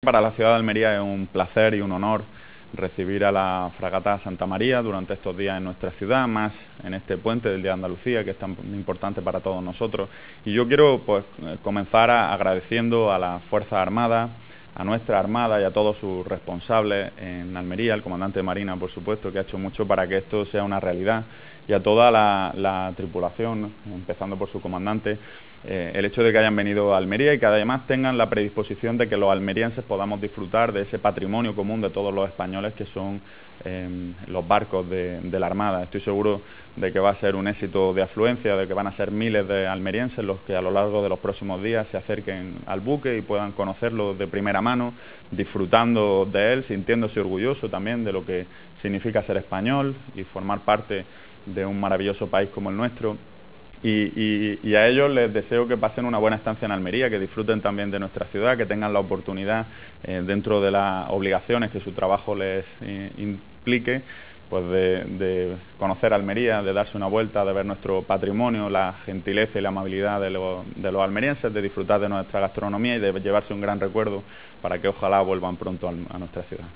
Para la ciudad de Almería es un placer y un honor recibir a la fragata Santa María durante estos días en nuestra ciudad, más en este puente del Día de Andalucía, que es tan importante para todos nosotros. Y yo quiero comenzar agradeciendo a las Fuerzas Armadas, a nuestra Armada y a todos sus responsables en Almería, al comandante de Marina, por supuesto, que ha hecho mucho para que esto sea una realidad, y a toda la tripulación, empezando por su comandante, el hecho de que hayan venido a Almería y que además tengan la predisposición de que los almerienses podamos disfrutar de ese patrimonio común de todos los españoles que son los barcos de la Armada. Estoy seguro de que va a ser un éxito de afluencia, de que van a ser miles de almerienses los que a lo largo de los próximos días se acerquen al buque y puedan conocerlo de primera mano, disfrutando de él, sintiéndose orgulloso también de lo que significa ser español y formar parte de un maravilloso país como el nuestro. Y a ellos les deseo que pasen una buena estancia en Almería, que disfruten también de nuestra ciudad, que tengan la oportunidad, dentro de las obligaciones que su trabajo les implique, pues de conocer Almería, de darse una vuelta, de ver nuestro patrimonio, la gentileza y la amabilidad de los almerienses, de disfrutar de nuestra gastronomía y de llevarse un gran recuerdo para que ojalá vuelvan pronto a nuestra ciudad.